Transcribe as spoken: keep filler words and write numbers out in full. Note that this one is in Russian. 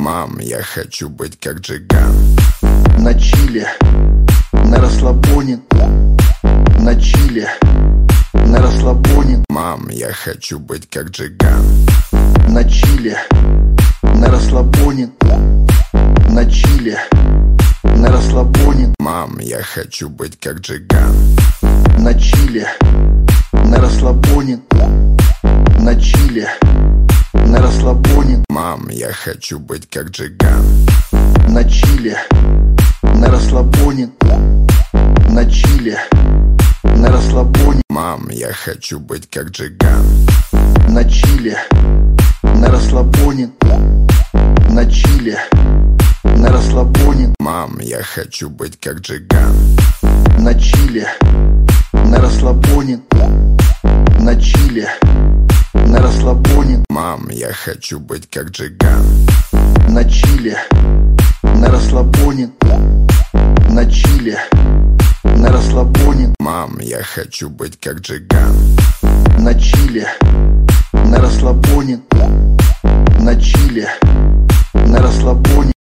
Мам, я хочу быть как Джиган. На чиле, на расслабоне. На чиле, на расслабоне. Мам, я хочу быть как Джиган. На чиле, на расслабоне. На чиле, на расслабоне. Мам, я хочу быть как Джиган. На чиле, на расслабоне. На чиле, на расслабоне. Мам, я хочу быть как Джиган. На чиле, на расслабоне. На чиле, на расслабоне. Мам, я хочу быть как Джиган. На чиле, на расслабоне. На чиле, на расслабоне. Мам, я хочу быть как Джиган. На чиле, на расслабоне. На чиле, на расслабоне. Мам, я хочу быть как Джиган. На чиле, на расслабоне. На чиле, на расслабоне. Мам, я хочу быть как Джиган. На чиле, на расслабоне. На чиле, на расслабоне.